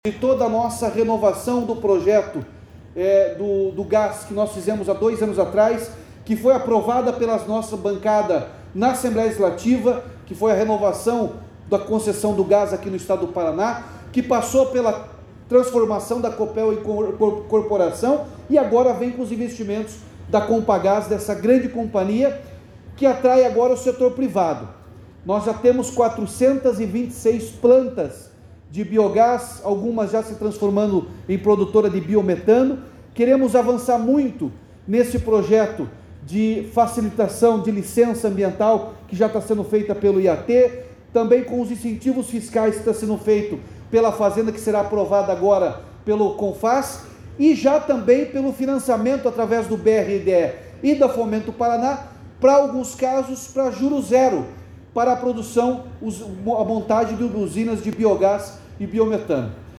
de toda a nossa renovação do projeto do gás que nós fizemos há 2 anos atrás, que foi aprovada pela nossa bancada na Assembleia Legislativa, que foi a renovação da concessão do gás aqui no estado do Paraná, que passou pela transformação da Copel em corporação e agora vem com os investimentos da Compagás, dessa grande companhia que atrai agora o setor privado. Nós já temos 426 plantas de biogás, algumas já se transformando em produtora de biometano. Queremos avançar muito nesse projeto de facilitação de licença ambiental que já está sendo feita pelo IAT, também com os incentivos fiscais que está sendo feito pela Fazenda, que será aprovada agora pelo CONFAS, e já também pelo financiamento através do BRDE e da Fomento Paraná, para alguns casos, para juros zero, para a produção, a montagem de usinas de biogás e biometano.